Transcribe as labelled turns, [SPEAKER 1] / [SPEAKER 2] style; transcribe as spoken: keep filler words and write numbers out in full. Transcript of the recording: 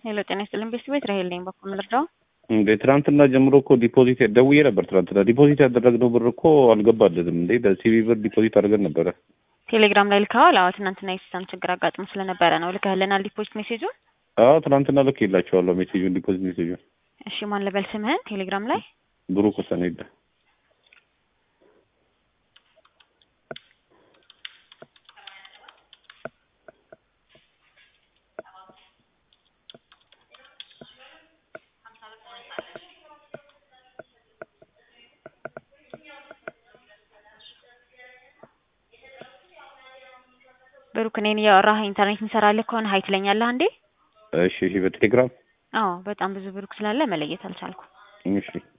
[SPEAKER 1] ሄሎ ጤና ይስጥልኝ ቤት ራሄል ነኝ በኩል ምርዳው
[SPEAKER 2] እንዴ ትናንትና ጀምሮ እኮ ዲፖዚት ደውዬ ነበር። ትናንትና ዲፖዚት ያደረግነው ብር እኮ አልገባልንም። እንዴ በሲቪ ብር ዲፖዚት አድርገን ነበር።
[SPEAKER 1] ቴሌግራም ላይ ልካዋል። አዎ ትናንትና የሲስተም ችግር አጋጥሞ ስለነበረ ነው። ልከህልናል ዲፖዚት ሜሴጁን?
[SPEAKER 2] አዎ ትናንትና ልኬላቸዋለሁ ሜሴጁን፣ ዲፖዚት ሜሴጁን።
[SPEAKER 1] እሺ ማን ልበል ስምህን ቴሌግራም ላይ?
[SPEAKER 2] ብሩክ ሰነይደ።
[SPEAKER 1] ብሩክ እኔን ያወራህ ኢንተርኔት እንሰራለህ ከሆነ ሀይ ትለኛለህ አንዴ?
[SPEAKER 2] እሺ እሺ በቴሌግራም
[SPEAKER 1] አዎ በጣም ብዙ ብሩክ ስላለ መለየት አልቻልኩም።
[SPEAKER 2] እሺ